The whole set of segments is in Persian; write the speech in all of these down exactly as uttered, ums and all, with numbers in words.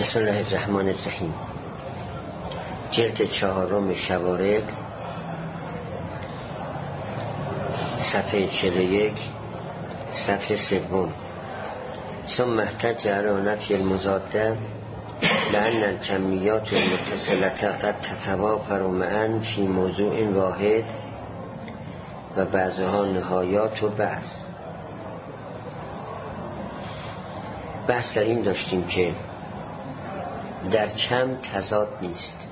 بسم الله الرحمن الرحیم. جلد چهارم شوارق، صفحه چهل و یک، سطر سوم. ثم احتج على نفی المضاده لأن الكمیات المتصلة قد تتوافر معا في موضوع واحد و بعضها نهایات و بعض. بحث در این داشتیم که در کم تضاد نیست.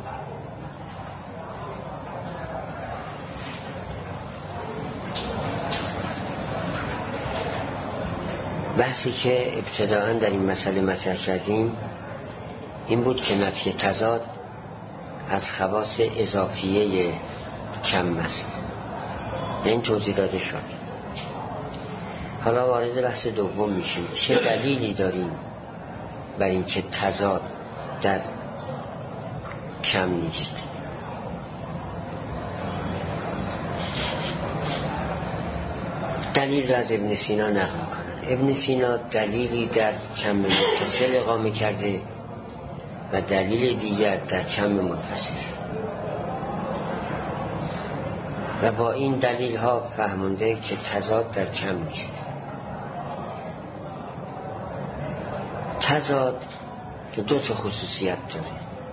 بحثی که ابتداءً در این مسئله مطرح کردیم این بود که نفی تضاد از خواص اضافیه کم است. در این توضیح داده شد. حالا وارد بحث دوم میشیم. چه دلیلی داریم بر این که تضاد در کم نیست؟ دلیل را از ابن سینا نقل کنن. ابن سینا دلیلی در کم متصل اقامه کرده و دلیل دیگر در کم منفصل، و با این دلیل ها فهمونده که تضاد در کم نیست. تضاد دو تا خصوصیت داره.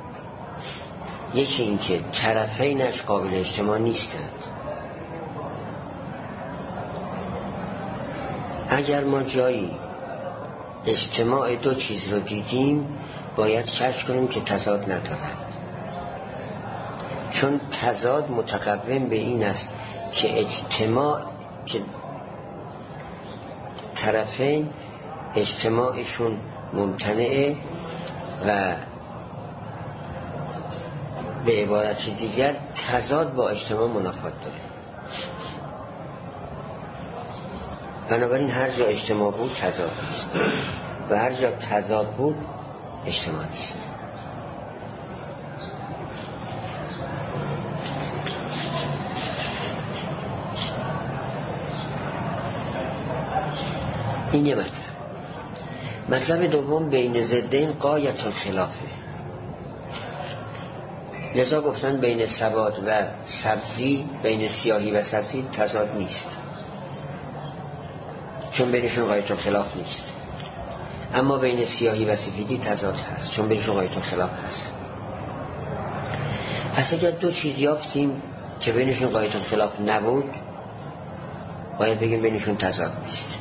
یکی این که طرفینش قابل اجتماع نیستند. اگر ما جایی اجتماع دو چیز رو دیدیم باید کشف کنیم که تضاد ندارند، چون تضاد متقوم به این است که اجتماع که طرفین اجتماعشون ممتنعه و به عبارت دیگر تضاد با اجتماع منافات داره. بنابراین هر جا اجتماع بود تضاد نیست و هر جا تضاد بود اجتماع نیست. این یه مطلب. مطلب دوم بین ضدین غایت الخلافه. لذا گفتن بین سواد و سبزی، بین سیاهی و سبزی تضاد نیست، چون بینشون غایت الخلاف نیست. اما بین سیاهی و سفیدی تضاد هست، چون بینشون غایت الخلاف هست. پس اگر دو چیز یافتیم که بینشون غایت الخلاف نبود باید بگیم بینشون تضاد نیست.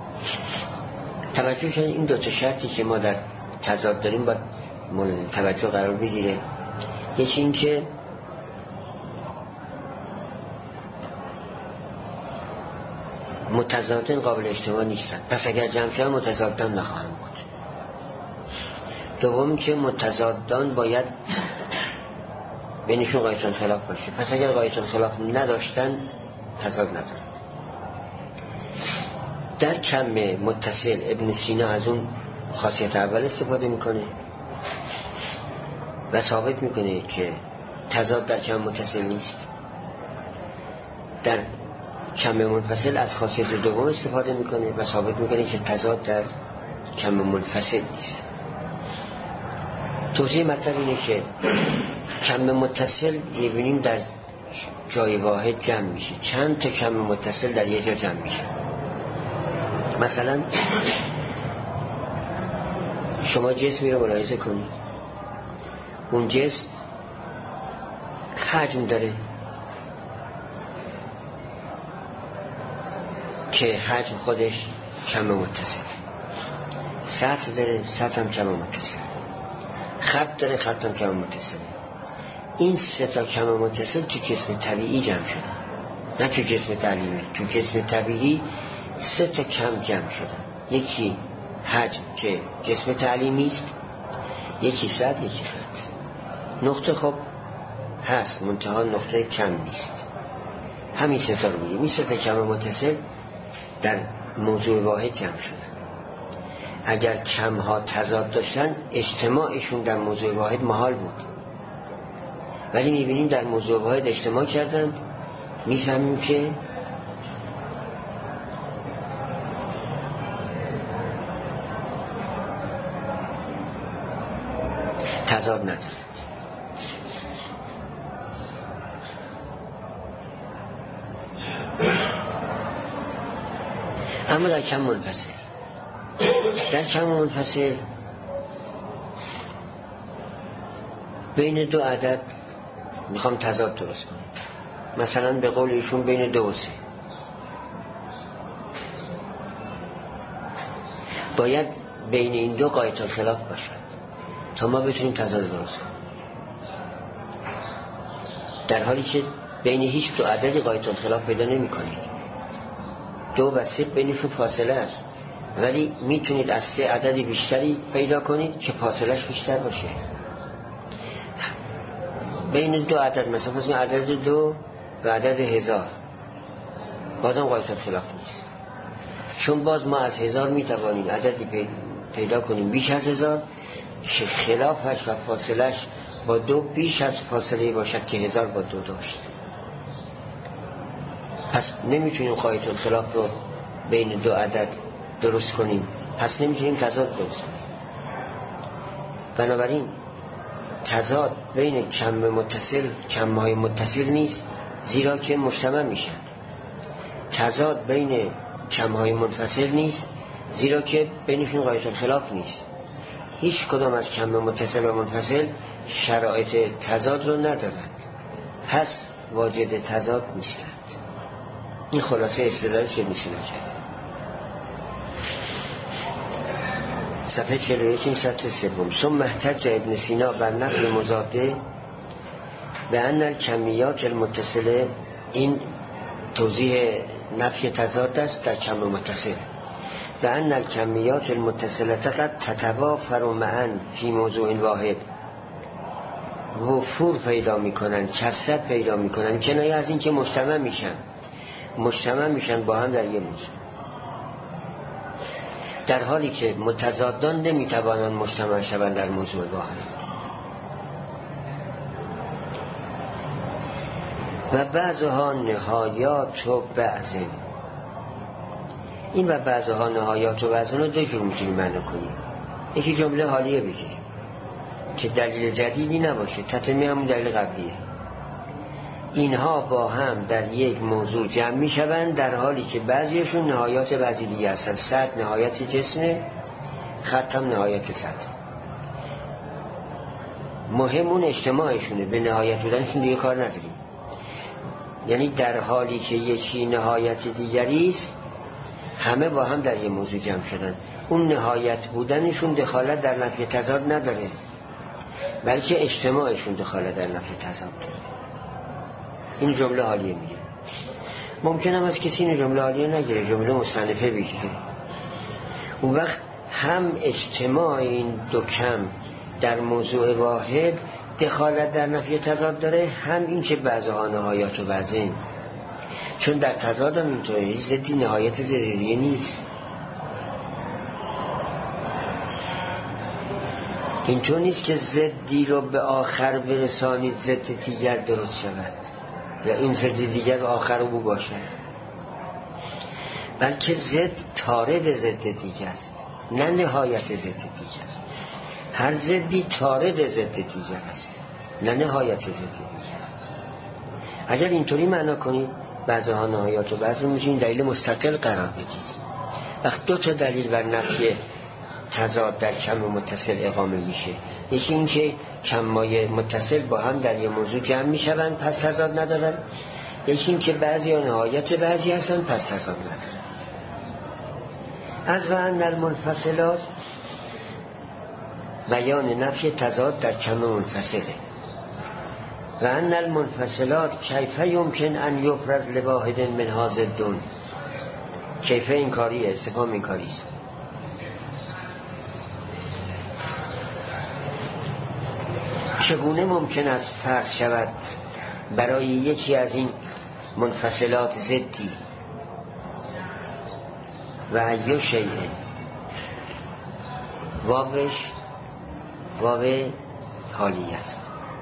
توجه کنید این دو تا شرطی که ما در تضاد داریم باید مورد توجه قرار بگیره. یکی این که متضادن قابل اجتماع نیستن، پس اگر جمع شدن متضادان نخواهند بود. دوم که متضادان باید بینشون غایت الخلاف باشه، پس اگر غایت الخلاف نداشتن تضاد ندارن. در کم متصل ابن سینا از اون خاصیت اول استفاده میکنه و ثابت میکنه که تضاد در کم متصل نیست. در کم منفصل از خاصیت دوم استفاده میکنه و ثابت میکنه که تضاد در کم منفصل نیست. توضیح مطلب اینه که کم متصل میبینیم در جای واحد جمع میشه، چند تا کم متصل در یه جا جمع میشه. مثلا شما جسمی رو ملاحظه کنید، اون جسم حجم داره که حجم خودش کم متصل، سطح داره، سطح هم کم متصل، خط داره، خط هم کم متصل. این سه تا کم متصل تو جسم طبیعی جمع شده، نه تو جسم تعلیمی. تو جسم طبیعی سه تا کم جمع شدن. یکی حجم که جسم تعلیمی است، یکی سطح، یکی خط. نقطه خب هست، منتها نقطه کم نیست. همین سه تا رو بگیم. این سه تا کم متصل در موضوع واحد جمع شدن. اگر کم ها تضاد داشتن اجتماعشون در موضوع واحد محال بود، ولی میبینیم در موضوع واحد اجتماع کردند. میفهمیم که تضاد نداره. اما در کم منفصل، در کم منفصل بین دو عدد میخوام تضاد درست کنم، مثلا به قول ایشون بین دو و سه، باید بین این دو قایت الخلاف باشد تا ما بتونیم تضاد درست کنیم، در حالی که بین هیچ دو عددی قایت الخلاف پیدا نمی کنید. دو و سه بینشون فاصله است، ولی میتونید از سه عددی بیشتری پیدا کنید که فاصلهش بیشتر باشه. بین دو عدد مثلا مثلا عدد دو و عدد هزار بازم قایت الخلاف نیست، چون باز ما از هزار میتوانیم عددی پیدا کنیم بیش از هزار که خلافش و فاصلهش با دو بیش از فاصله باشد که هزار با دو داشت. پس نمیتونیم قایت الخلاف رو بین دو عدد درست کنیم، پس نمیتونیم تضاد درست کنیم. بنابراین تضاد بین کم متصل کم‌های متصل نیست، زیرا که مجتمع میشن. تضاد بین کم‌های منفصل نیست، زیرا که بینشون قایت الخلاف نیست. هیچ کدام از کم متصل و منفصل شرایط تضاد رو ندارند، پس واجد تضاد نیستند. این خلاصه استدلال شیخ میسینا کرد. صفحه چهل و یک سطر سوم. ثم احتج ابن سینا بر نقل مضاده به ان الکمیات المتصله، این توضیح نفی تضاد است در کم متصل، به ان الکمیات المتصله قد تتوافر معا فی موضوع واحد، وفور پیدا میکنن، کثرت پیدا میکنن، کنایه از این که مجتمع میشن مجتمع میشن با هم در یه موضوع، در حالی که متضادان نمیتوانند مجتمع شوند در موضوع واحد. و بعضها نهایات و بعضن، این و بعضها نهایات و بعضن رو دو جور میتونیم معنی کنیم. یکی جمله حالیه بگیریم که دلیل جدیدی نباشه، تتمه همون دلیل قبلیه. اینها با هم در یک موضوع جمع می شوند، در حالی که بعضیشون نهایات بعضی دیگه هستن. صد نهایت جسمه، خط هم نهایت سطح. مهم اون اجتماعشونه، به نهایت بودنشون دیگه کار نداریم. یعنی در حالی که یکی نهایت دیگری است، همه با هم در یک موضوع جمع شدن. اون نهایت بودنشون دخالت در نفی تضاد نداره، بلکه اجتماعشون دخالت در نفی تضاد داره. این جمله حالیه میگه. ممکن هم از کسی این جمله حالیه نگیره، جمله مصنفه بگیره. اون وقت هم اجتماع این دو کم در موضوع واحد دخالت در نفی تضاد داره، هم این که بعضها نهایات و بعضین، چون در تضاد هم اینطوره، هیچ ضدی نهایت ضدیه نیست. اینطور نیست که ضدی رو به آخر برسانید ضد دیگر درست شود یا این ضد دیگر آخر او باشد، بلکه ضد طارد ضد دیگر است، نه نهایت ضد دیگر. هر ضدی طارد ضد دیگر است، نه نهایت ضد دیگر. اگر اینطوری معنا کنید بعضها نهایات و بعض رو میتونید دلیل مستقل قرار بدید. وقت دو تا دلیل بر نفی تضاد در کم متصل اقامه میشه. یکی این که کمای متصل با هم در یه موضوع جمع میشوند، پس تضاد ندارن. یکی این که بعضی ها نهایت بعضی هستن، پس تضاد ندارن. از و ان المنفصلات، بیان نفی تضاد در کم منفصله. و ان المنفصلات کیف یمکن ان یفرض لواحد من هذا الدون، کیف این کاریه، استفهام این کاریست. چگونه ممکن است فرض شود برای یکی از این منفصلات ضدی و ایو شیء، واوش واو حالی است،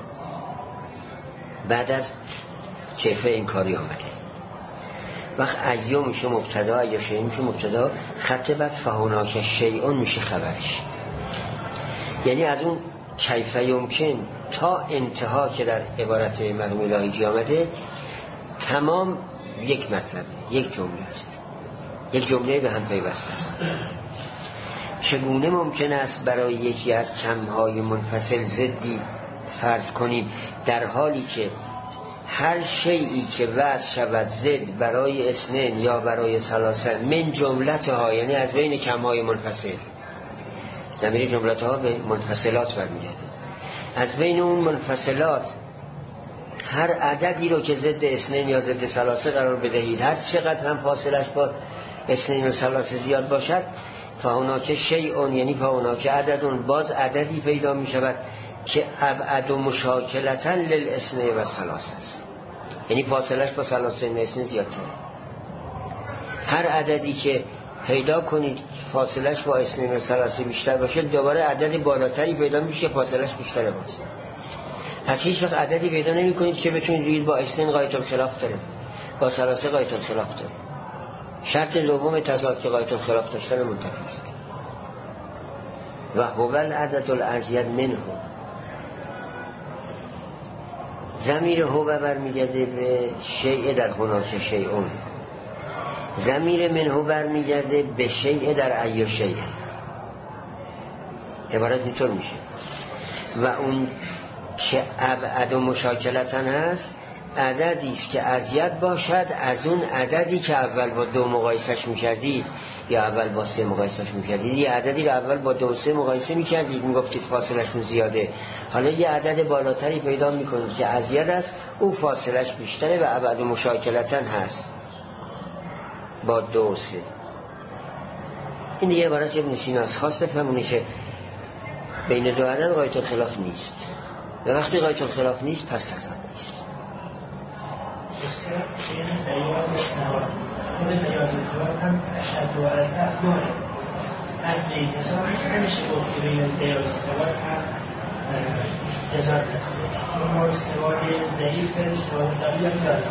بعد از کیف این کاری آمده. وقت ایو میشه مبتدا، ایو شیء میشه مبتدا، خط بعد فهناک شیء میشه خبرش. یعنی از اون کیف یمکن تا انتها که در عبارت مرحوم لاهیجی آمده تمام یک مطلب، یک جمله است، یک جمله به هم پیوسته است. چگونه ممکن است برای یکی از کمهای منفصل ضدی فرض کنیم در حالی که هر شیئی که وضع شود ضد برای اثنین یا برای ثلاثه من جملتها، یعنی از بین کمهای منفصل، ضمیر جملتها به منفصلات برمیگرده، از بین اون منفصلات هر عددی رو که ضد اثنین یا ضد ثلاثه قرار بدهید، هر چقدر هم فاصلش با اثنین و ثلاثه زیاد باشد، فهناک شیئون، یعنی فهناک عددون، باز عددی پیدا می شود که ابعد و مشاکلتاً للاثنین و ثلاثه است، یعنی فاصلش با ثلاثه و اثنین زیادتره. هر عددی که پیدا کنید فاصلش با اثنین و ثلاثه بیشتر باشه، دوباره عدد بالاتری پیدا میشه که فاصلش بیشتره باشه. پس هیچ وقت عددی پیدا نمی کنید که بتونید بگید با اثنین غایت الخلاف داره، با ثلاثه غایت الخلاف داره. شرط دوم تضاد که غایت الخلاف داشتن منتفی است. و هو العدد الازید منه. ضمیر هو برمیگرده به شیء در هناک شیئون، ضمیر منه برمیگرده به شیء در ای شیء. عبارت اینطور میشه. و اون که ابعد و مشاکلتاً هست، عددی است که ازید باشد از اون عددی که اول با دو مقایسش میکردید یا اول با سه مقایسش میکردید. یه عددی رو اول با دو سه مقایسه میکردید، میگفتید فاصلشون زیاده، حالا یه عدد بالاتری پیدا میکنید که ازید است، اون فاصلش بیشتره و ابعد و مشاکلتاً هست با دو و سه. این دیگه عبارت ابن سینا است. خواست بفهمونه که بین دو عدد غایت الخلاف نیست، و وقتی غایت الخلاف نیست پس تضاد نیست. بیان استوار خود بیان استوار هم اشد و الف داره. از نیتسار نمیشه گفت که بین بیان استوار هم تضاد هست. شما استوار ضعیف استوار قوی هم داره.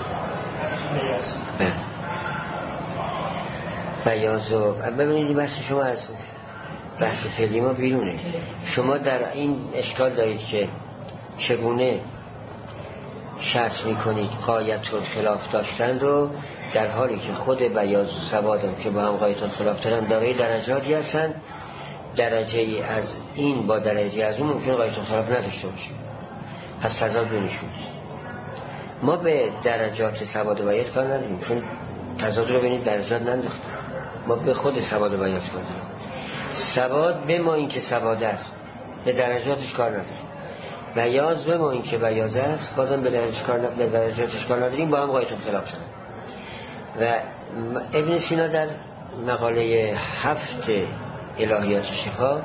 بیازو ببینید بحث شما از بحث فعلی ما بیرونه. شما در این اشکال دارید که چگونه شرط میکنید غایت الخلاف داشتن رو، در حالی که خود بیاض و سواد که با هم غایت الخلاف دارن دارای درجاتی هستن، درجه ای از این با درجه از اون ممکن غایت الخلاف نداشته باشه، پس تضاد بینشون است. ما به درجات سواد و بیاض کار نداریم، چون تضاد رو بینید درجات ننداختیم، ما به خود سواد و بیاض کار داریم. سواد به ما این که سواد است به درجاتش کار نداریم، بیاض به ما این که بیاض است بازم به درجاتش کار نداریم، به درجاتش کار نداریم، با هم غایت الخلاف داریم. و ابن سینا در مقاله هفت الهیات شفا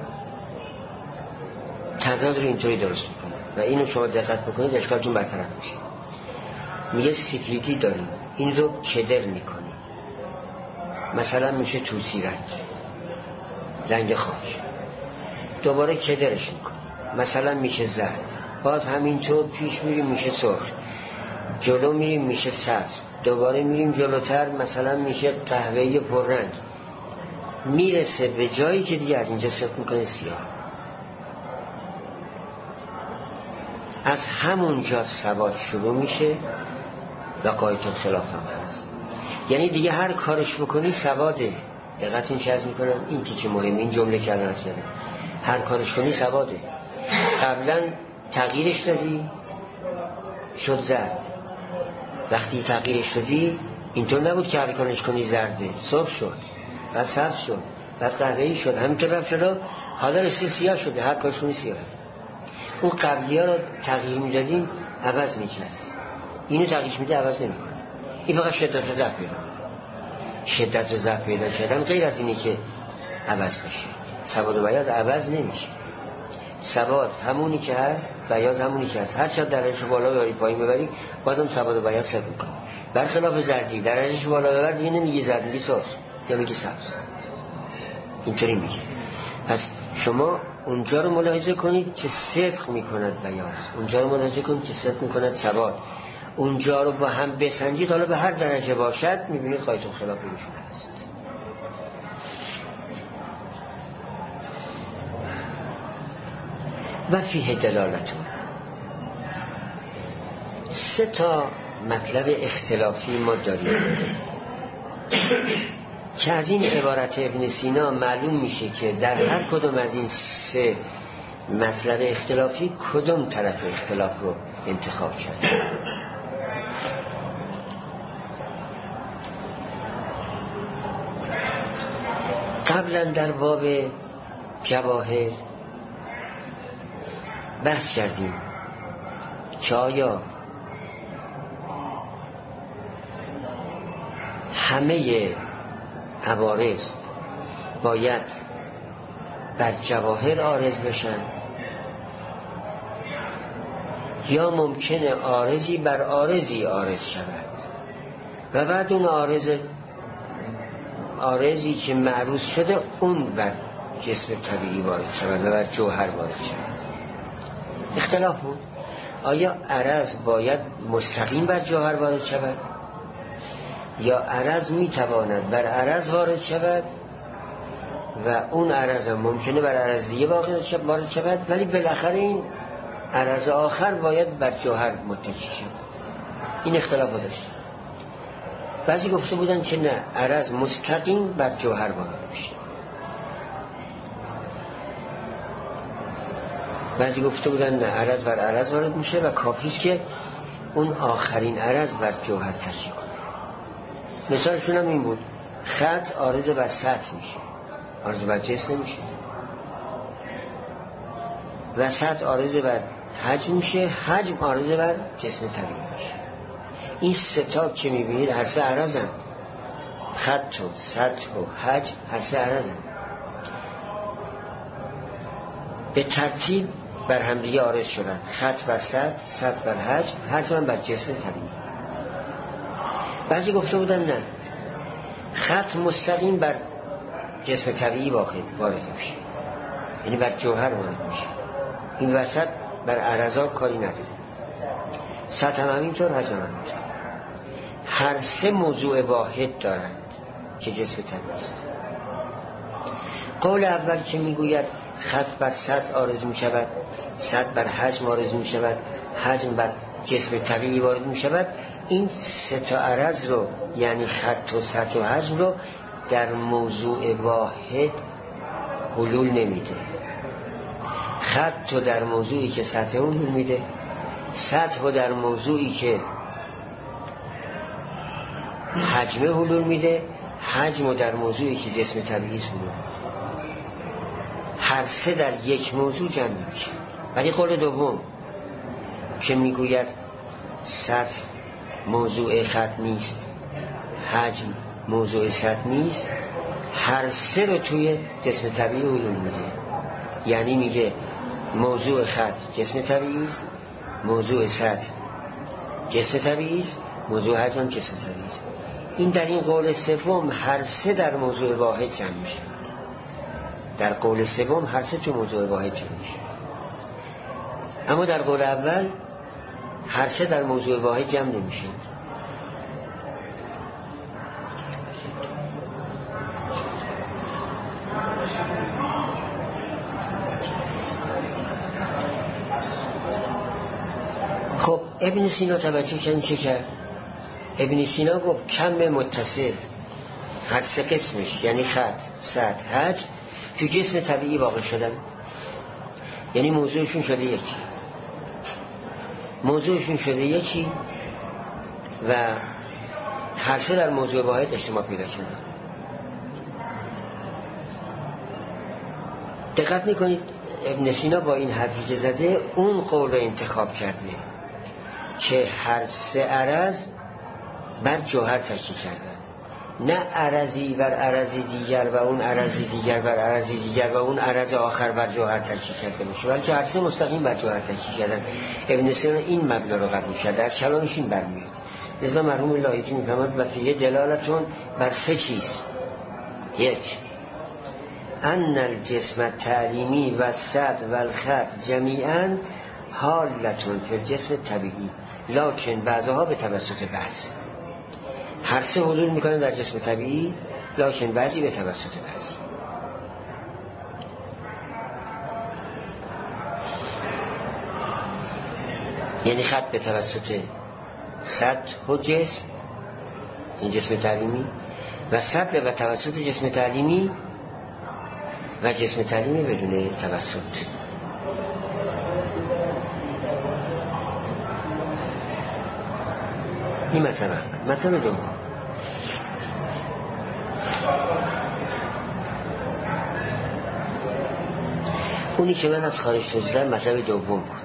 تضاد رو اینطوری درست میکنه و اینو شما دقت بکنید اشکالتون برطرف میشه. میگه سفیدی داریم، این رو کدر میکنیم، مثلا میشه توسی رنگ، رنگ خاک، دوباره کدرش میکنیم، مثلا میشه زرد، باز همینطور پیش میریم میشه سرخ، جلو میریم میشه سبز، دوباره میریم جلوتر مثلا میشه قهوه‌ای پررنگ، میرسه به جایی که دیگه از اینجا صرف میکنه سیاه. از همونجا سواد شروع میشه و غایت الخلاف هم هست، یعنی دیگه هر کارش بکنی سواده. دقت این چه از میکنم، این تیکه مهم، این جمله که الان هست، هر کارش کنی سواده. قبلا تغییرش دادی شد زرد، وقتی تغییرش دادی اینطور نبود که هر کارش کنی زرده، سرخ شد، بعد سبز شد، بعد قهوه‌ای شد، همینطور رفت شد، حالا رسید سیاه شده، هر کارش کنی سیاه. اون قبلی ها رو تغییر میدادیم عوض میکرد، اینو تغییر میده عوض نمیکنه. این فقط شدت و ضعف پیدا میکنه. شدت و ضعف پیدا کردن غیر از اینه که عوض بشه. سواد و بیاض عوض نمیشه، سواد همونی که هست، بیاض همونی که هست، هر چقدر درجهش بالا ببری پایین ببری بازم سواد و بیاض ثبت میکنه. برخلاف زردی درجهش بالا ببر دیگه نمیگی زرد، میگی سرخ یا میگی سبز، اینطوری میگه. پس شما اونجا رو ملاحظه کنید که صدق میکند بیاض، اونجا رو ملاحظه کنید که صدق میکند سواد، اونجا رو با هم بسنجید، حالا به هر درجه باشد میبینید غایت الخلاف بینشون هست. و فیه دلالتون. سه تا مطلب اختلافی ما داریم که از این عبارت ابن سینا معلوم میشه که در هر کدوم از این سه مطلب اختلافی کدوم طرف اختلاف رو انتخاب کرد. قبلا در باب جواهر بحث کردیم که آیا همه عوارض باید بر جواهر عارض بشن یا ممکنه عارضی بر عارضی عارض شود و بعد اون عارض عارضی که معروض شده اون بر جسم طبیعی وارد شود و بر جوهر وارد شود. اختلاف بود آیا عرض باید مستقیم بر جوهر وارد شود یا عرض میتواند بر عرض وارد شود و اون عرض هم ممکنه بر عرض دیگه وارد شود ولی بالاخره این عرض آخر باید بر جوهر متکی شود. این اختلاف داشت. بعضی گفته بودن که نه، عرض مستقیم بر جوهر وارد میشه. بعضی گفته بودن نه، عرض بر عرض وارد میشه و کافیست که اون آخرین عرض بر جوهر تکی کنه. مثالشون هم این بود، خط عارض بر سطح میشه، عارض بر جسم نمیشه. و سطح عارض بر حجم میشه، حجم عارض بر جسم طبیعی میشه. این ستا که میبینید هر سه عرضن، خط و سطح و حجم هر سه عرضن، به ترتیب بر همدیگه عارض شدن. خط بر سطح، سطح بر حجم، حجم بر جسم طبیعی. بعضی گفته بودن نه، خط مستقیم بر جسم طبیعی واقع وارد میشه، یعنی بر جوهر وارد میشه. این وسط بر عرضا کاری نداره، سطح هم همینطور، حجم هم همینطور. هر سه موضوع واحد دارند که جسم طبیعی است. قول اول که میگوید خط بر سطح عارض می شود، سطح بر حجم عارض می شود، حجم بر جسم طبیعی وارد می شود، این سه تا عرض رو یعنی خط و سطح و حجم رو در موضوع واحد حلول نمیده. خط رو در موضوعی که سطح اون حلول میده، سطح رو در موضوعی که حجم حلول میده، حجم رو در موضوعی که جسم طبیعی حلول میده. هر سه در یک موضوع جمع میشه. ولی قول دوم که میگوید سطح موضوع خط نیست، حجم موضوع سطح نیست، هر سه رو توی جسم طبیعی حلول میده. یعنی میگه موضوع خط جسم طبیعی است، موضوع سطح جسم طبیعی است، موضوع حجم جسم طبیعی است. این در این قول سوم هر سه در موضوع واحد جمع میشه. در قول سوم هر سه تو موضوع واحد جمع میشه. اما در قول اول هر سه در موضوع واحد جمع نمیشه. خب ابن سینا توجه کردین چه کرد؟ ابن سینا گفت کم متصل هر سه قسمش یعنی خط، سطح، حجم تو جسم طبیعی واقع شدن، یعنی موضوعشون شده یکی موضوعشون شده یکی و هر سه در موضوع واحد اجتماع پیدا کردن. دقت میکنید ابن سینا با این حرفی که زده اون قول رو انتخاب کرده که هر سه عرض بر جوهر تکیه کردن، نه عرضی بر عرضی دیگر و اون عرضی دیگر بر عرضی دیگر و اون عرض آخر بر جوهر تکیه کرده میشه، بلکه هر سه مستقیم بر جوهر تکیه کردن. ابن سینا این مبنا رو قبول کرده، از کلامش این برمیاد. لذا مرحوم لایتی میفهمد و فیه دلالتون بر سه چیز: یک، ان الجسم التعلیمی و السطح و الخط جمیعا حالتون فی الجسم طبیعی لکن بعضها به توسط بعض. هر سه حلول میکنن در جسم طبیعی لکن بعضی به توسط بعضی. یعنی خط به توسط سطح و جسم، این جسم تعلیمی، و سطح به توسط جسم تعلیمی و جسم تعلیمی بدون توسط. این مطلب اول. مطلب دوم، اونی که من از خارج توضیح دادم مطلب دوم بود،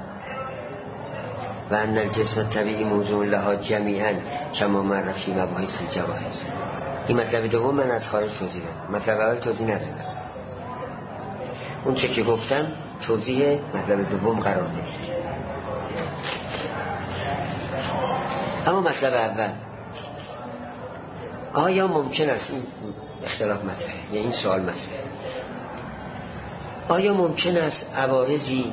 و ان الجسم طبیعی موضوع لها جمیعا کما مر فی مباحث الجواهر. این مطلب دوم من از خارج توضیح دادم، مطلب اول توضیح ندادم. اون چه که گفتم توضیح مطلب دوم قرار داشت. اما مطلب اول، آیا ممکن است این اختلاف مطرحه، یا این سوال مطرحه، آیا ممکن است عوارضی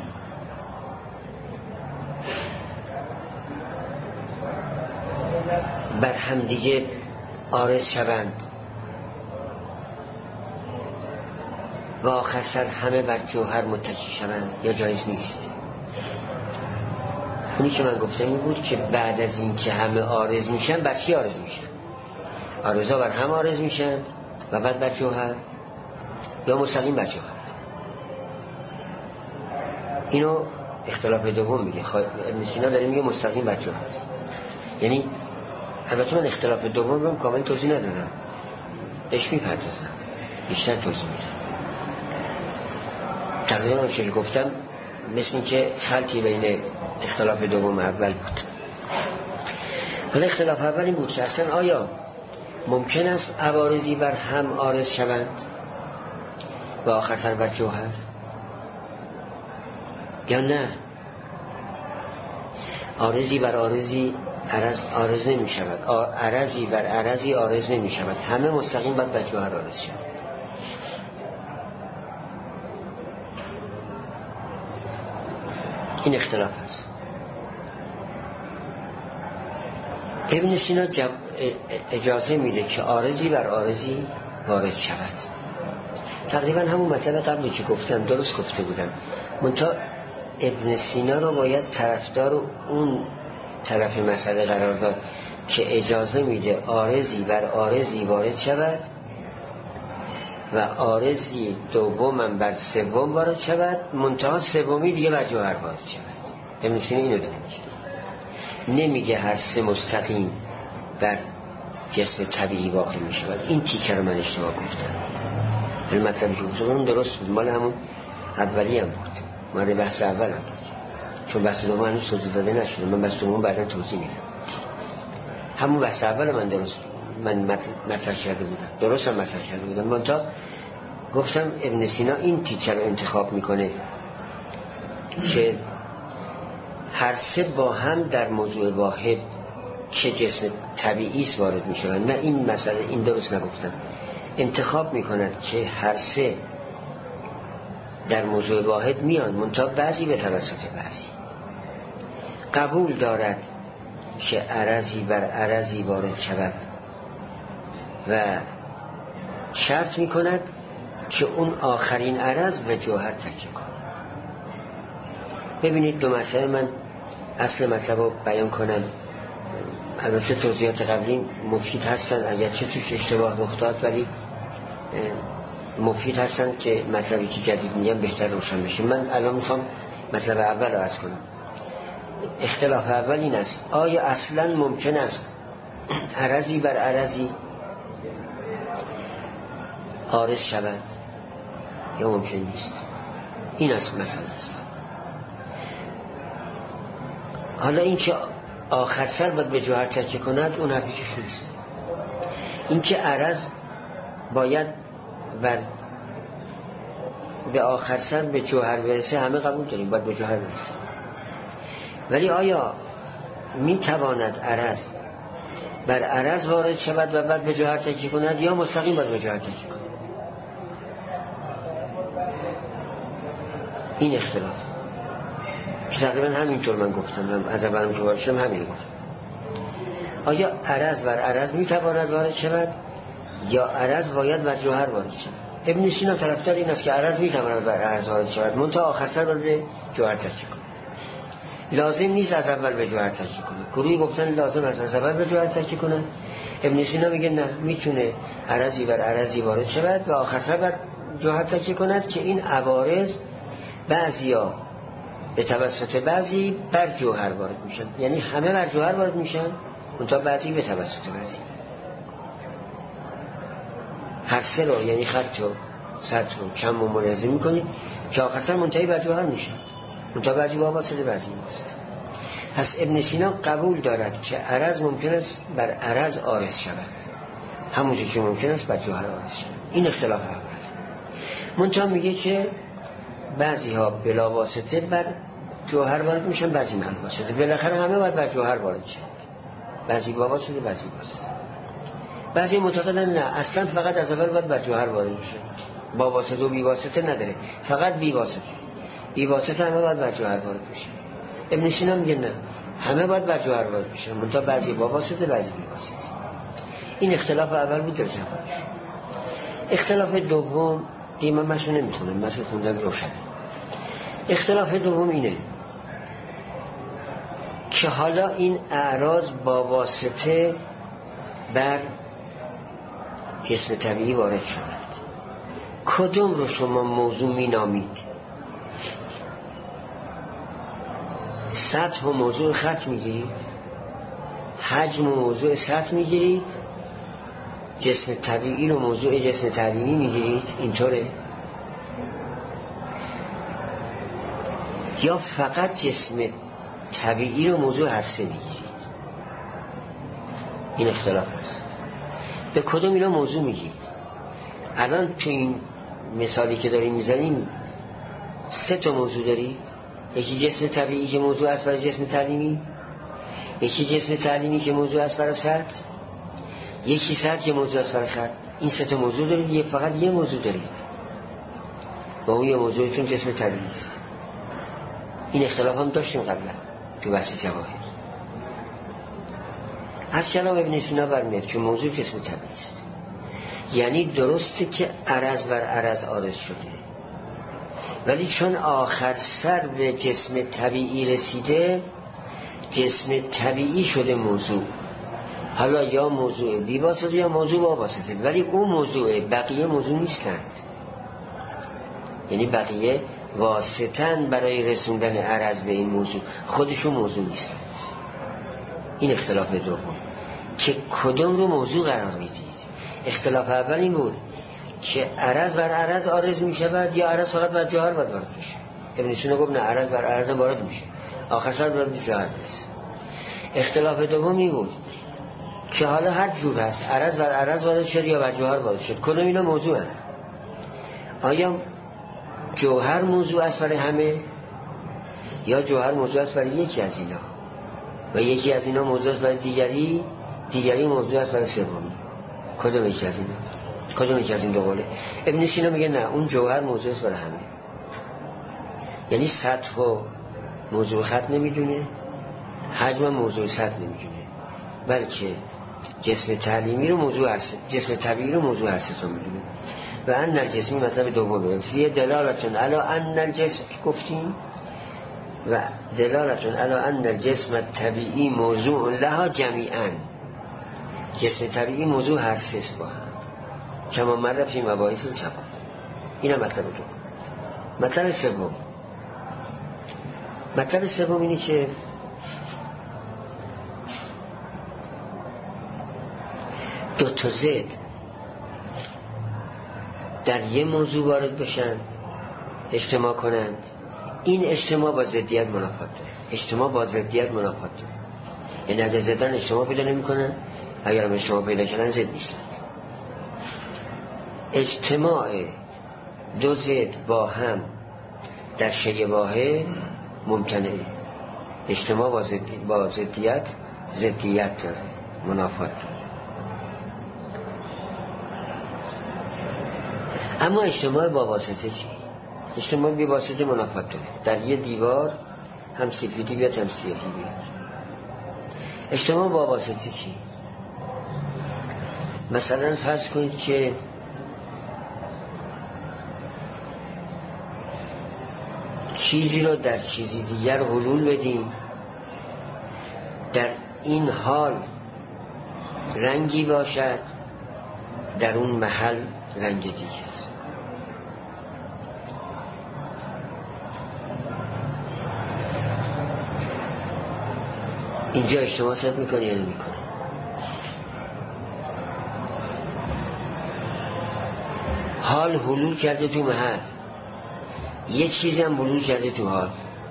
بر همدیگه عارض شوند و آخر سر همه بر جوهر متکی شوند، یا جایز نیست؟ اونی که من گفتم این بود که بعد از این که همه عارض میشن، بر چی عارض میشن؟ عارضا بر هم عارض میشن و بعد بر جوهر، یا مستقیم بر جوهر؟ اینو اختلاف دوم میگه. ابن سینا داره میگه مستقیم بر جوهر. یعنی البته من اختلاف دوم رو کامل توضیح ندادم، بهش میپردازم، بیشتر توضیح میدم. تقریبا اون چیزی گفتم مثل این که خلطی بین اختلاف دوم اول بود. ولی اختلاف اول این بود که اصلا آیا ممکن است عوارضی بر هم عارض شوند و آخر سر بر جوهر، یا نه عارضی بر عارضی عرض عارض نمی شود، عرضی بر عرضی عارض نمی شود، همه مستقیم بر جوهر عارض شود؟ این اختلاف است. ابن سینا اجازه میده که عارضی بر عارضی وارد شود. تقریبا همون مطلب قبلی که گفتم درست گفته بودم، منتها ابن سینا رو باید طرفدار اون طرف مسئله قرار داد که اجازه میده عارضی بر عارضی وارد شود و عارضی دومم بر سوم وارد شود، منتها سومی دیگه بر جوهر وارد شود. ابن سینا اینو داره میگه، نمیگه هر سه مستقیم بر جسم طبیعی واقع میشود. این تیکه رو من اشتباه گفتم. این مطلبی که گفتم درست بود، مال همون اولی هم بود، مال بحث اول هم بود، چون بحث دوم هنوز توضیح داده نشده. من بحث دوم بعدا توضیح میدم. همون بحث اول من درست من مطرح کرده بودم، درست هم مطرح کرده بودم، من تا گفتم ابن سینا این تیکه رو انتخاب میکنه که هر سه با هم در موضوع واحد که جسم طبیعی است وارد میشن. نه این مسئله، این درست نگفتم. انتخاب میکند که هر سه در موضوع واحد میان، منتها بعضی به توسط بعضی. قبول دارد که عرضی بر عرضی وارد شود و شرط میکند که اون آخرین عرض به جوهر تکیه کند. ببینید دو مطلب من اصل مطلب رو بیان کنم. البته توضیحات قبلی مفید هستن، اگرچه توش اشتباه رخ داد ولی مفید هستن که مطلبی که جدید میگم بهتر روشن بشه. من الان میخوام مطلب اول رو عرض کنم. اختلاف اول این است: آیا اصلا ممکن است عرضی بر عرضی عارض شود یا ممکن نیست؟ این است مسئله است. حالا این که آخر سر باید به جوهر تکیه کند، اون حرفیش نیست. این که عرض باید بر به آخر سر به جوهر برسه، همه قبول داریم، باید به جوهر برسه. ولی آیا می تواند عرض بر عرض وارد شود و بعد به جوهر تکیه کند، یا مستقیم باید به جوهر تکیه کند؟ این اختلاف که تقریبا همینطور من گفتم، از اولم که وارد شدم همین گفتم. آیا عرض بر عرض می تواند وارد شود یا عرض باید بر جوهر وارد شود؟ ابن سینا طرفدار این است که عرض می تواند بر عرض وارد شود، منتها آخر سر به جوهر تکیه کند. لازم نیست از اول به جوهر تکیه کنه. گروهی گفتن لازم است از اول به جوهر تکیه کنه. ابن سینا میگه نه، میتونه عرضی بر عرضی وارد شود و آخر سر بر جوهر تکیه کند که این عوارض بعضیا به توسط بعضی بر جوهر وارد میشن، یعنی همه بر جوهر وارد میشن منتها بعضی به توسط بعضی. هر سه رو یعنی خط و سطح و کم و ملاحظه میکنید که آخر سر منتهی بر جوهر میشن منتها بعضی با واسطه بعضی نیست. پس ابن سینا قبول دارد که عرض ممکن است بر عرض عارض شود همونجور که ممکن است بر جوهر عارض شود. این اختلاف اول. منتها میگه که بعضی ها بلا واسطه بر جوهر وارد میشن، بعضی من واسطه. بالاخره همه باید بر جوهر وارد شد، بعضی با واسطه بعضی واسطه. بعضی معتقدن نه، اصلا فقط از اول باید بر جوهر وارد میشه، با واسطه و بی واسطه نداره، فقط بی واسطه. بی واسطه همه باید بر جوهر وارد میشه. ابن سینا میگه نه، همه باید بر جوهر وارد میشه منتها بعضی با واسطه بعضی بی واسطه. این اختلاف اول بود در جوابش. اختلاف دوم دیگه من مثلا نمیخونم، مثلا خوندم روشن. اختلاف دوم اینه که حالا این اعراض با واسطه بر جسم طبیعی وارد شدند، کدوم رو شما موضوع می نامید؟ سطح و موضوع خط می گیرید؟ حجم و موضوع سطح می گیرید؟ جسم طبیعی رو موضوع جسم تعلیمی می گیرید؟ اینطوره؟ یا فقط جسم طبیعی رو موضوع هر سه می گیرید؟ این اختلاف است. به کدوم اینا موضوع میگید؟ الان تو این مثالی که داریم میزنیم سه تا موضوع دارید. یکی جسم طبیعی که موضوع است برای جسم تعلیمی، یکی جسم تعلیمی که موضوع است برای سطح، یکی سطح که موضوع است برای خط. این سه تا موضوع دارید، یه فقط یه موضوع دارید و اون یه موضوعتون جسم طبیعی است. این اختلاف هم داشتیم قبلا تو بحث جواهر. از کلام ابن سینا برمیاد که موضوع جسم طبیعی است، یعنی درسته که عرض بر عرض عارض شده، ولی چون آخر سر به جسم طبیعی رسیده جسم طبیعی شده موضوع. حالا یا موضوع بی واسطه یا موضوع با واسطه، ولی اون موضوع بقیه موضوع نیستند، یعنی بقیه واسطن برای رسوندن عرض به این موضوع، خودشون موضوع نیستند. این اختلاف دوم که کدوم رو موضوع قرار میدید. اختلاف اول این بود که عرض بر عرض عارض می شود یا عرض فقط بر جوهر وارد میشه. ابن سینا گفت نه، عرض بر عرض وارد میشه، آخر سر بر جوهر میشه. اختلاف دوم این بود که حالا هر جور هست عرض بر عرض وارد شد یا بر جوهر وارد شد، کدوم اینا موضوع هست؟ آیا جوهر موضوع است برای همه یا جوهر موضوع است برای یکی از اینا و یکی از اینا موضوع است برای دیگری، دیگری موضوع است برای سومی؟ کدوم یکی از اینا؟ کدوم یکی از این دو قوله؟ ابن سینا میگه نه، اون جوهر موضوع است برای همه، یعنی سطح و موضوع خط نمیدونه، حجم موضوع سطح نمیدونه، بلکه جسم تعلیمی رو موضوع هست، جسم طبیعی رو موضوع هست میدونه. و ان الجسمی مطلب دومه، فی دلالتون علی ان الجسم گفتیم و دلالتون علی ان الجسم طبیعی موضوع لها جمیعا، جسم طبیعی موضوع هر سه با هم کما مر فی مباحث الجواب. اینا مطلب دوم. مطلب سوم مطلب سوم اینه که دو تا ضد در یه موضوع وارد بشن، اجتماع کنند، این اجتماع با ضدیت منافات داره. اجتماع با ضدیت منافات داره، یعنی اگر ضدن اجتماع پیدا نمی کنن، اگر هم اجتماع پیدا کردن ضد نیستن. اجتماع دو ضد با هم در شیء واحد ممکنه. اجتماع با ضدیت با ضدیت ضدیت داره، منافات داره. اما اجتماع با واسطه چی؟ اجتماع بی واسطه منافات داره. در یه دیوار هم سفیدی بیاد هم سیاهی بیاد. اجتماع با واسطه چی؟ مثلا فرض کنید که چیزی رو در چیزی دیگر حلول بدیم، در این حال رنگی باشد، در اون محل رنگ دیگه است. اینجا اجتماع صد میکنه یا نمیکنه؟ حال حلول کرده تو محل، یه چیزی هم حلول کرده تو حال.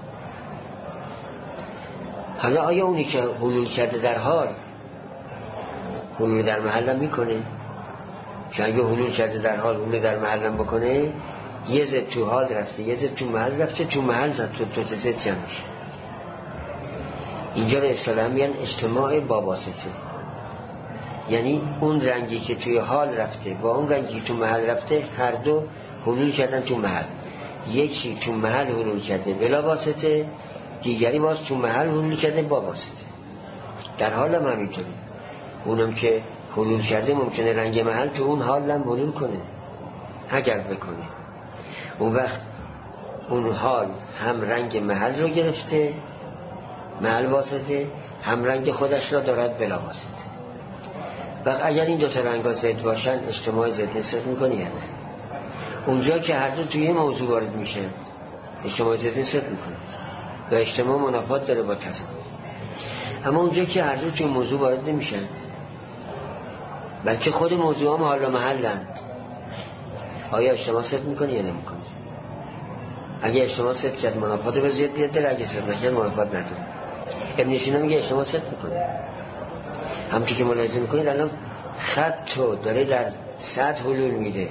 حالا آیا اونی که حلول کرده در حال حلول در محل هم میکنه؟ چون اگه حلول کرده در حال حلول در محل هم بکنه، یه زد تو حال رفته یه زد تو محل رفته، تو محل تا تو تو زد جمع میشه. اینجا رو اصطلاحاً میگن اجتماع با واسطه، یعنی اون رنگی که توی حال رفته با اون رنگی که تو محل رفته هر دو حلول کردن تو محل. یکی تو محل حلول کرده بلا واسطه، دیگری باز تو محل حلول کرده با واسطه. در حال هم همینطوره، اونم که حلول کرده ممکنه رنگ محل تو اون حال هم حلول کنه اگر بکنه. اون وقت اون حال هم رنگ محل رو گرفته محل واسطه، هم رنگ خودش را دارد بلا واسطه. و اگر این دو تا رنگا ضد باشن اجتماع ضد نسبت میکنه یا نه؟ اونجا که هر دو توی موضوع وارد میشه اجتماع ضد نسبت میکنه و اجتماع منافات داره با تضاد. اما اونجا که هر دو توی موضوع وارد نمیشن بلکه خود موضوع هم حال و محلند، آیا اجتماع ضد میکنه یا نمیکنه؟ اگه اجتماع ضد کرد منافات به ضدیت داره، اگه ضد نکرد منافات نداره. ابن سینا میگه اجتماع ضد میکنه. همونطور که ملاحظه میکنید الان خط رو داره در سطح حلول میده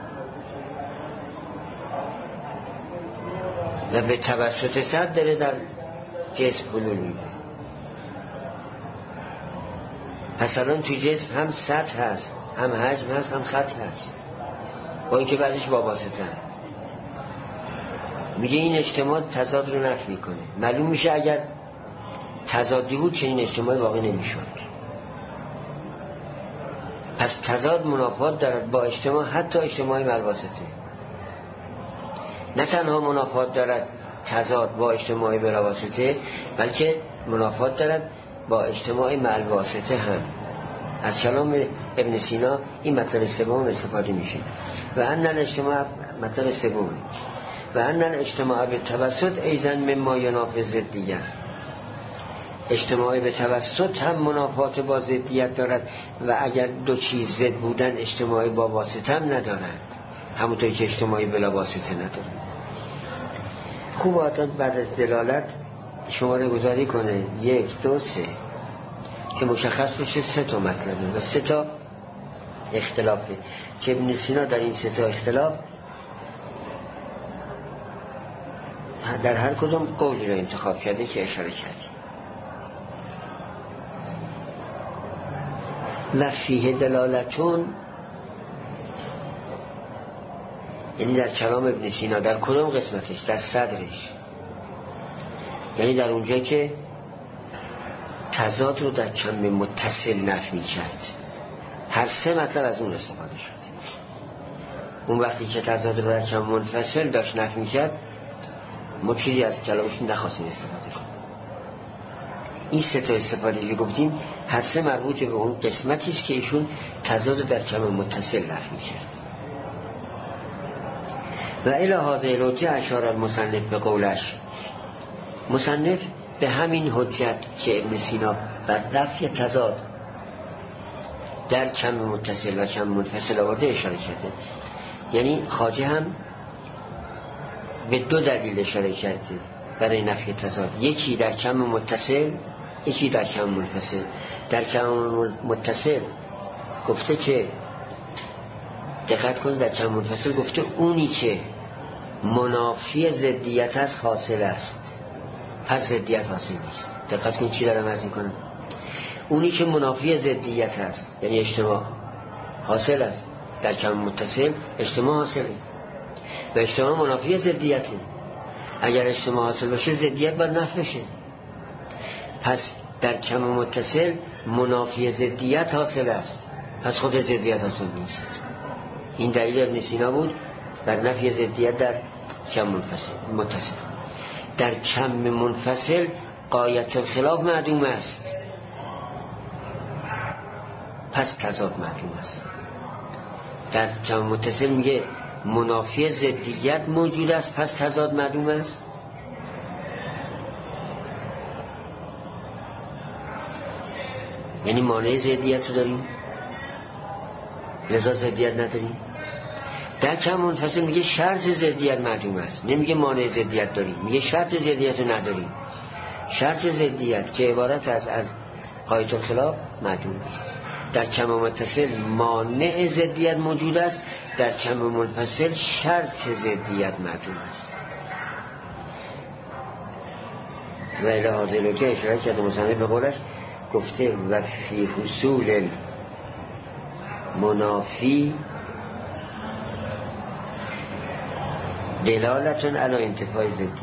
و به توسط سطح داره در جسم حلول میده. پس الان توی جسم هم سطح هست، هم حجم هست، هم خط هست، با اینکه بعضیش با واسطه هست. میگه این اجتماع تضاد رو نفی میکنه. معلوم میشه اگر تضادی بود که این اجتماع واقع نمیشد. پس تضاد منافات دارد با اجتماع، حتی اجتماع ملواسطه. نه تنها منافات دارد تضاد با اجتماع بلاواسطه، بلکه منافات دارد با اجتماع ملواسطه هم. از کلام ابن سینا این مطلب سوم استفاده میشه. و ان الاجتماع مطلب سوم و ان الاجتماع به توسط ایزن مما ینافی ضدیت. اجتماعی به توسط هم منافات با ضدیت دارد و اگر دو چیز ضد بودن اجتماعی با واسطه هم ندارند، همونطوری که اجتماعی بلا واسطه ندارند. خوب آدم بعد از دلالت شماره گذاری کنه یک دو سه که مشخص بشه سه تا مطلبه و سه تا اختلافه که ابن سینا در این سه تا اختلاف در هر کدوم قولی رو انتخاب کرده که اشاره کردیم. و فیه دلالتون، یعنی در کلام ابن سینا در کدام قسمتش؟ در صدرش، یعنی در اونجا که تضاد رو در کم متصل نفی کرد. هر سه مطلب از اون استفاده شده. اون وقتی که تضاد رو در کم منفصل داشت نفی کرد، ما چیزی از کلامشون نخواستیم استفاده کنیم. این سه تا استفاده که گفتیم هر سه مربوط به اون قسمتی است که ایشون تضاد در کم متصل نفی کرد. و الی هذا الحجه اشار المصنف به قولش. مصنف به همین حجت که ابن سینا بر نفی تضاد در کم متصل و کم منفصل آورده اشاره کرده. یعنی خواجه هم به دو دلیل اشاره کرده برای نفی تضاد، یکی در کم متصل، یکی در کم منفصل. در کم متصل گفته که دقت کنید، در کم منفصل گفته اونی که منافی ضدیت هست حاصل است، پس ضدیت حاصل نیست. دقت کنید چی دارم عرض میکنم. اونی که منافی ضدیت هست یعنی اجتماع حاصل است، در کم متصل اجتماع حاصله و اجتماع منافی ضدیته. اگر اجتماع حاصل باشه ضدیت باید نفی بشه. پس در کم متصل منافی ضدیت حاصل است، پس خود ضدیت حاصل نیست. این دلیل ابن سینا بود بر نفی ضدیت در کم متصل. در کم منفصل غایت الخلاف معدوم است، پس تضاد معدوم است. در کم متصل میگه منافی ضدیت موجود است، پس تضاد معدوم است. یعنی مانع ضدیت رو داریم، لذا ضدیت نداریم. در کم منفصل میگه شرط ضدیت معدوم است، نمیگه مانع ضدیت داریم، میگه شرط ضدیت رو نداریم. شرط ضدیت که عبارت از از غایت الخلاف معدوم است. در کم متصل مانع ضدیت موجود است، در کم منفصل شرط ضدیت معدوم است. و الی هذه الوجه اشاره کرده مصنف به قولش، گفته و فی حصول منافی دلالتون علی انتفاع ضدیه.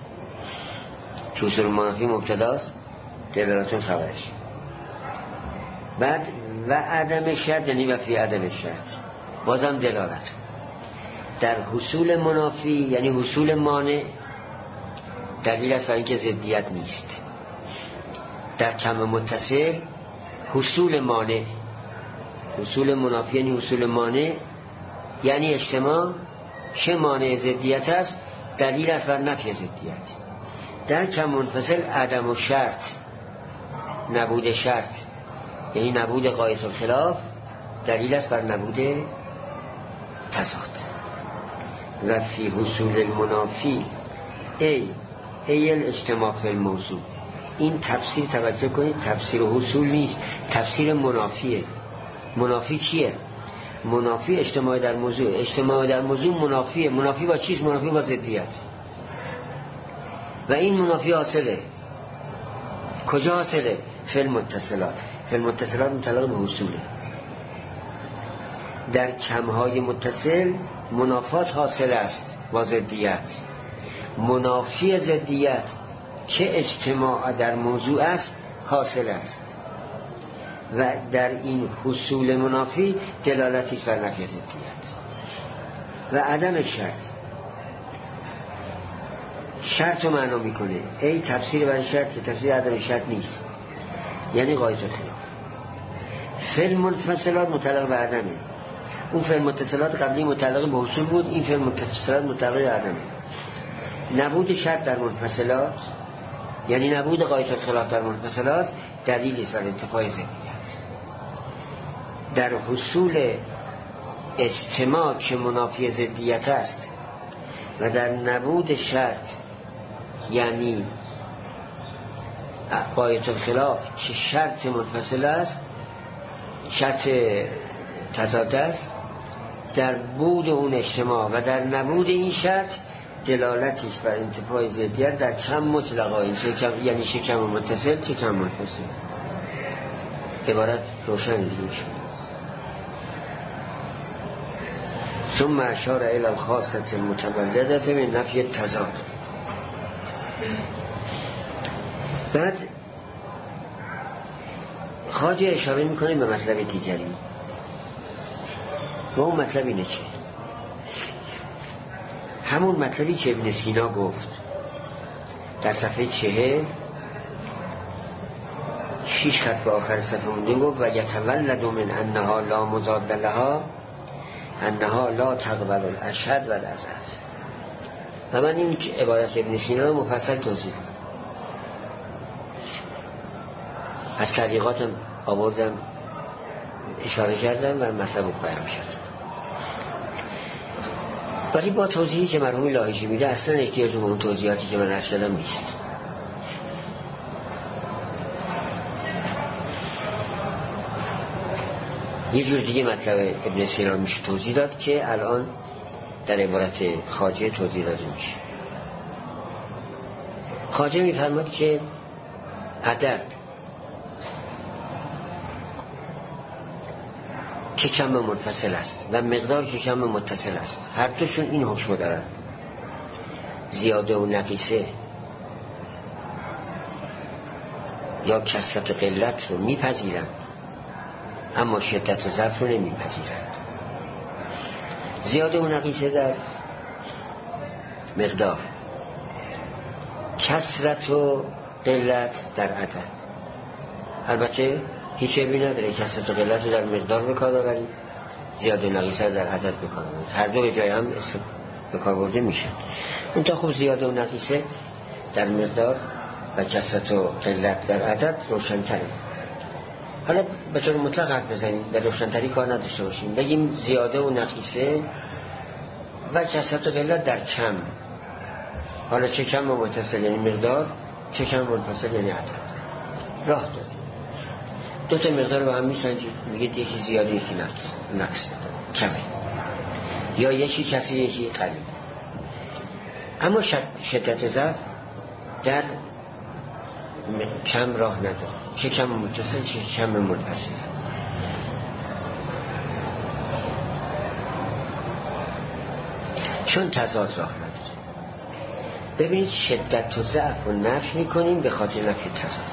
حصول منافی مبتداست، دلالتون خبرش. بعد و عدم شرط، یعنی و فی عدم شرط، بازم دلالت. در حصول منافی یعنی حصول مانع دلیل است برای اینکه ضدیت نیست. در کم متصل حصول مانع، حصول منافی یعنی حصول مانع، یعنی اجتماع چه مانع ضدیت است دلیل است بر نفی ضدیت. در کم منفصل عدم و شرط، نبود شرط یعنی نبود غایت الخلاف دلیل است بر نبود تضاد. و فی حصول المنافی ای ای الاجتماع فی الموضوع. این تفسیر توجه کنید، تفسیر حصول نیست، تفسیر منافیه. منافی چیه؟ منافی اجتماع در موضوع. اجتماع در موضوع منافیه. منافی با چیز؟ منافی با ضدیت. و این منافی حاصله کجا حاصله؟ فی المتصلات. فی المتصلات متعلق به حصوله. در کمهای متصل منافات حاصل است با ضدیت. منافی ضدیت که اجتماع در موضوع است حاصل است و در این حصول منافی دلالتی است بر نفی ضدیت. و عدم شرط، شرط رو معنا میکنه. ای تفسیر برای شرط، تفسیر عدم شرط نیست، یعنی غایت الخلاف. فی المنفصلات متعلق به عدمه. اون فی المتصلات قبلی متعلق به حصول بود، این فی المنفصلات متعلق به عدمه. نبود شرط در منفصلات یعنی نبود غایت الخلاف در منفصلات دلیلی است بر انتفاع ضدیت. در حصول اجتماع که منافی ضدیت است و در نبود شرط یعنی غایت الخلاف که شرط منفصل است، شرط تضاد است، در بود اون اجتماع و در نبود این شرط دلالتی است بر انتفاع ضدیت در کم مطلقا. این چه کم یعنی چه کم متصل چه کم منفصل. عبارت روشن دیگه شد. ثم اشار الی الخاصه المتولده من نفی التضاد. بعد خواجه اشاره میکنه به مطلب دیگری و اون مطلب اینه که همون مطلبی که ابن سینا گفت در صفحه چهل شیش خط به آخر صفحه مونده، گفت و یتولد من انها لا مضاد لها انها لا تقبل الاشهد و الازهر. و من این عبارت ابن سینا رو مفصل توضیح دادم، از طریقاتم آوردم، اشاره کردم و مطلب رو بیان کردم. ولی با توضیحی که مرحوم لاهیجی میده اصلا احتیاج به اون توضیحاتی که من عرض کردم نیست. یه جور دیگه مطلب ابن سینا میشه توضیح داد که الان در عبارت خواجه توضیح داده میشه. خواجه میفرماد که عدد که کم منفصل است و مقدار که کم متصل است، هر دوشون این حکم دارن. زیاده و نقیصه یا کثرت و قلت رو میپذیرن اما شدت و ضعف رو نمیپذیرن. زیاده و نقیصه در مقدار کثرت و قلت در عدد. البته هیچ عیبی نداره کثرت و قلت رو در مقدار به کار ببرید، زیاده و نقیصه در عدد به کار ببرید، هر دو به جای هم به کار برده میشن. اون تا خوب زیاده و نقیصه در مقدار و کثرت و قلت در عدد روشن‌تره. حالا به طور مطلق حرف بزنیم، به روشن‌تری کار نداشته باشیم، بگیم زیاده و نقیصه و کثرت و قلت در کم. حالا چه کم و متصل یعنی مقدار، چه کم و متصل یعنی عدد. راه داره. دو تا مقدار رو با هم میسنجید، میگید یکی زیاده یکی نقص نقص کمه، یا یکی کسی یکی قلیل. اما شدت ضعف در کم راه نداره، چه کم متصل چه کم منفصل. چون تضاد راه نداره. ببینید شدت و ضعف رو نفی میکنیم به خاطر نفی تضاد.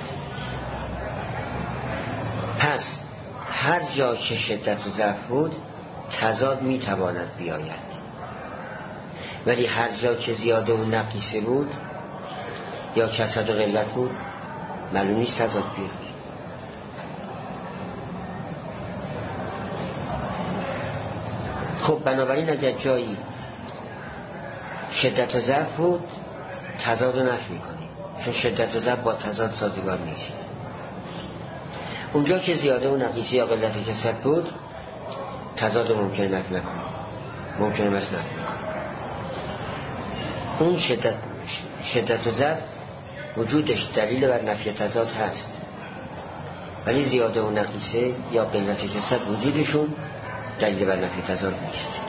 پس هر جا که شدت و ضعف بود تضاد میتواند بیاید، ولی هر جا که زیاده و نقیصه بود یا کثرت و قلت بود معلوم نیست تضاد بیاد. خب بنابراین اگر جایی شدت و ضعف بود تضاد رو نفی میکنیم، چون شدت و ضعف با تضاد سازگار نیست. اونجا که زیاده و نقیصه یا قلت و کثرت بود تضاد رو ممکنه نفی نکنیم، ممکنه مثل نفی نکنیم. اون شدت, شدت و ضعف وجودش دلیل بر نفی تضاد هست، ولی زیاده و نقیصه یا قلت و کثرت وجودشون دلیل بر نفی تضاد نیست.